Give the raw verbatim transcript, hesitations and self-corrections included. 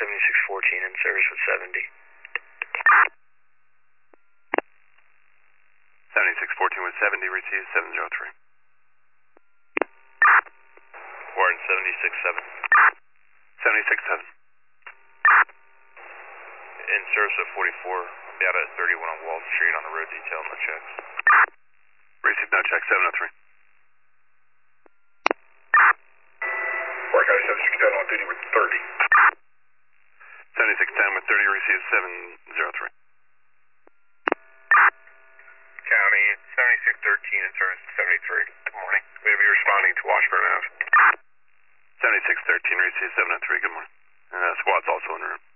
seventy-six fourteen in service with seventy. seventy-six fourteen with seventy, receive seven zero three. Warren seventy-six seven. seventy-six seven. In service with forty-four, I'll be out at thirty-one on Wall Street on the road detail, no checks. Receive no check, seven oh three. Warren County seventy-six ten on duty with thirty. seventy-six ten with thirty, receive seven zero three. County seventy-six thirteen in service with seventy-three. Good morning. We'll be responding to Washburn Ave. seventy-six thirteen, receive seven oh three, good morning. And uh, squad's also in the room.